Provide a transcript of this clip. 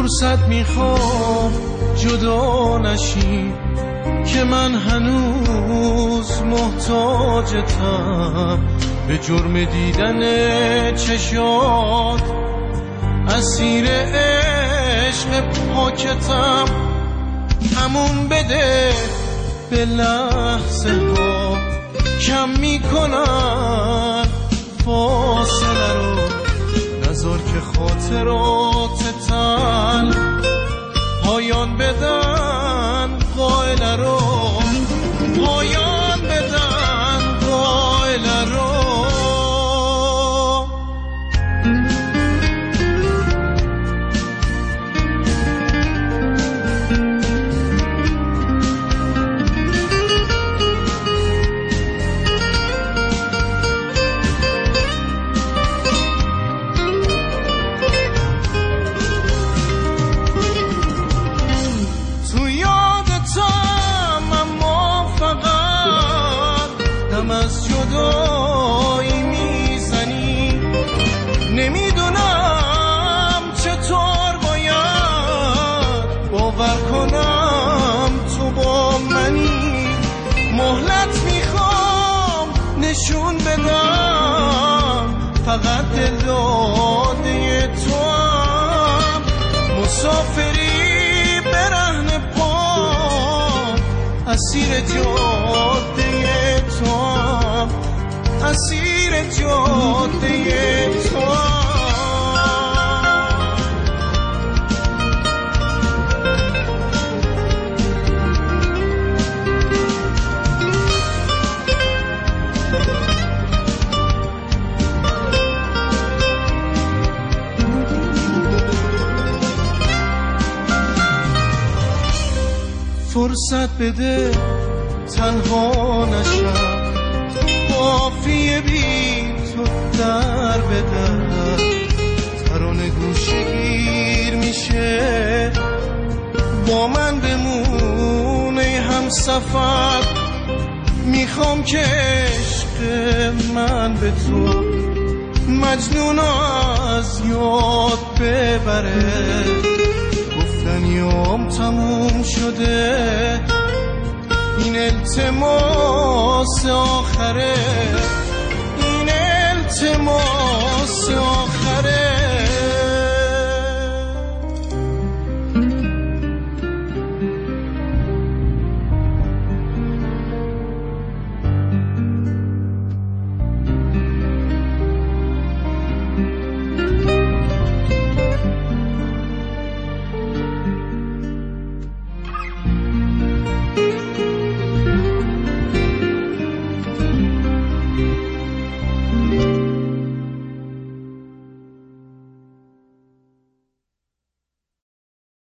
فرصت میخوام جدا نشی که من هنوز محتاجتم، به جرم دیدن چشات اسیر عشق پاکتم. همون بده به لحظه ها کم میکنن فاصله رو، نذار که خاطرات تن پایان بدن قائله رو، پایان بدن قائله رو. از جدایی میزنی، نمیدونم چطور باید باور کنم تو با منی. مهلت میخوام نشون بدم فقط دل داده تو هم، مسافری برهنه پا اسیر جاده تو هم، اسیر جاده تو هم. فرصت بده تنها نشم، قافیه بی تو در بدم، ترانه گوشه گیر میشه با من بمونه هم سفر. میخوام که عشق من به تو مجنون از یاد ببره، گفتنیام تموم شده این التماس آخره، این التماس